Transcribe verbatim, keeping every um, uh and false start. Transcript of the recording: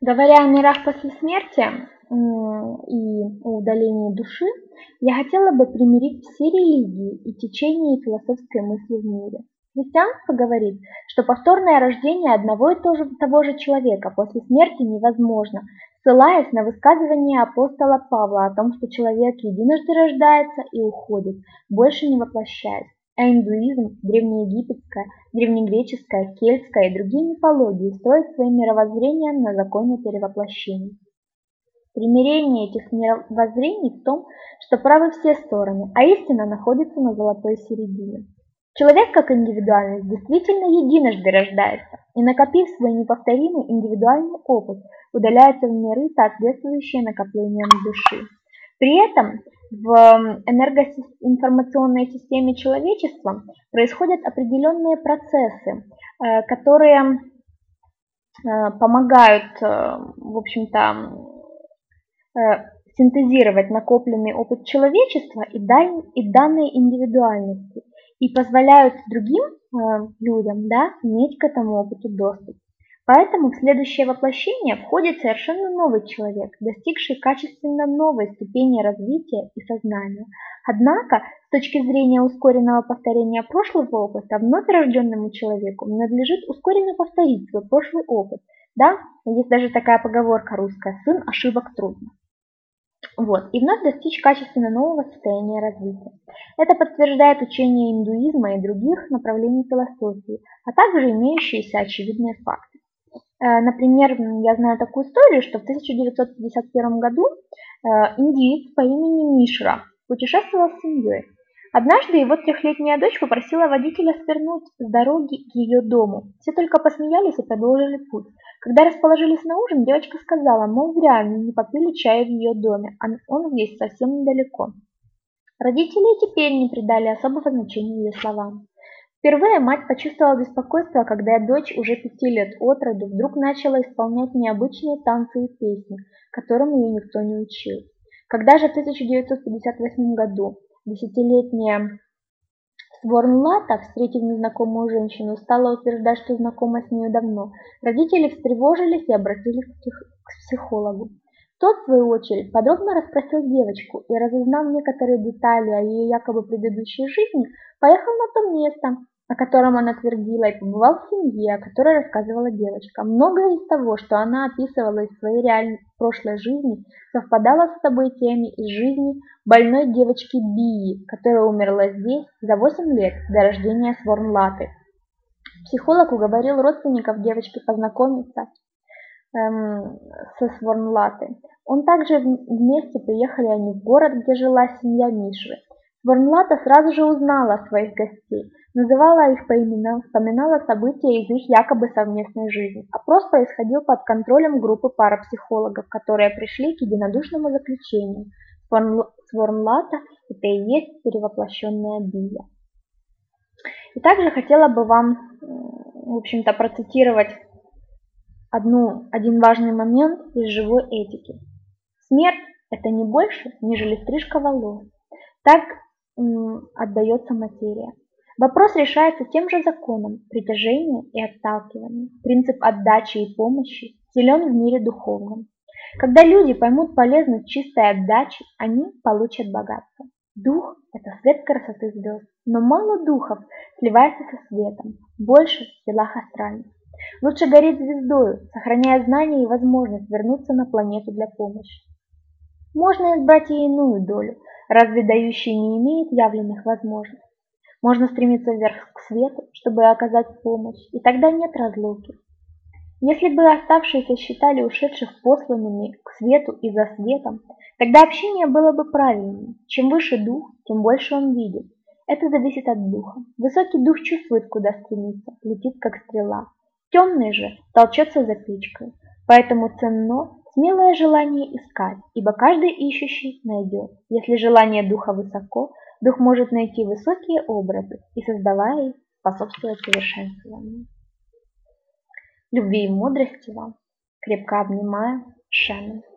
Говоря о мирах после смерти и о удалении души, я хотела бы примирить все религии и течения философской мысли в мире. Христианство говорит, что повторное рождение одного и того же человека после смерти невозможно, ссылаясь на высказывание апостола Павла о том, что человек единожды рождается и уходит, больше не воплощаясь. А индуизм, древнеегипетская, древнегреческая, кельтская и другие мифологии строят свои мировоззрения на законе перевоплощений. Примирение этих мировоззрений в том, что правы все стороны, а истина находится на золотой середине. Человек как индивидуальность действительно единожды рождается и, накопив свой неповторимый индивидуальный опыт, удаляется в миры, соответствующие накоплениям души. При этом в энергоинформационной системе человечества происходят определенные процессы, которые помогают, в общем-то, синтезировать накопленный опыт человечества и данные индивидуальности и позволяют другим людям, да, иметь к этому опыту доступ. Поэтому в следующее воплощение входит совершенно новый человек, достигший качественно новой ступени развития и сознания. Однако, с точки зрения ускоренного повторения прошлого опыта, вновь рожденному человеку надлежит ускоренно повторить свой прошлый опыт. Да? Есть даже такая поговорка русская: «Сын ошибок трудно». Вот, и вновь достичь качественно нового состояния развития. Это подтверждает учение индуизма и других направлений философии, а также имеющиеся очевидные факты. Например, я знаю такую историю, что в тысяча девятьсот пятьдесят первом году индиец по имени Мишра путешествовал с семьей. Однажды его трехлетняя дочь попросила водителя свернуть с дороги к ее дому. Все только посмеялись и продолжили путь. Когда расположились на ужин, девочка сказала, мол, зря они не попили чая в ее доме, а он здесь совсем недалеко. Родители и теперь не придали особого значения ее словам. Впервые мать почувствовала беспокойство, когда дочь уже пяти лет от роду вдруг начала исполнять необычные танцы и песни, которым ее никто не учил. Когда же в тысяча девятьсот пятьдесят восьмом году десятилетняя Сворнлата, встретив незнакомую женщину, стала утверждать, что знакома с нею давно, родители встревожились и обратились к, псих... к психологу. Тот, в свою очередь, подробно расспросил девочку и, разузнав некоторые детали о ее якобы предыдущей жизни, поехал на то место, о котором она твердила, и побывал в семье, о которой рассказывала девочка. Многое из того, что она описывала из своей реальной прошлой жизни, совпадало с событиями из жизни больной девочки Бии, которая умерла здесь за восемь лет до рождения Сворнлаты. Психолог уговорил родственников девочки познакомиться эм, со Сворнлатой. Он также вместе приехали они в город, где жила семья Мишры. Сворнлата сразу же узнала своих гостей, называла их по именам, вспоминала события из их якобы совместной жизни. Опрос происходил под контролем группы парапсихологов, которые пришли к единодушному заключению. Сворнлата – это и есть перевоплощенная Бия. И также хотела бы вам, в общем-то, процитировать одну, один важный момент из живой этики. Смерть – это не больше, нежели стрижка волос. Так м, отдается материя. Вопрос решается тем же законом притяжения и отталкивания. Принцип отдачи и помощи силен в мире духовном. Когда люди поймут полезность чистой отдачи, они получат богатство. Дух – это свет красоты звезд, но мало духов сливается со светом, больше в телах астральных. Лучше гореть звездою, сохраняя знания и возможность вернуться на планету для помощи. Можно избрать и иную долю, разве дающий не имеет явленных возможностей? Можно стремиться вверх к свету, чтобы оказать помощь, и тогда нет разлуки. Если бы оставшиеся считали ушедших посланными к свету и за светом, тогда общение было бы правильнее. Чем выше дух, тем больше он видит. Это зависит от духа. Высокий дух чувствует, куда стремится, летит как стрела. Темный же толчется за печкой. Поэтому ценно смелое желание искать, ибо каждый ищущий найдет. Если желание духа высоко, дух может найти высокие образы и, создавая их, способствовать совершенствованию. Любви и мудрости вам. Крепко обнимаю. Шеннон.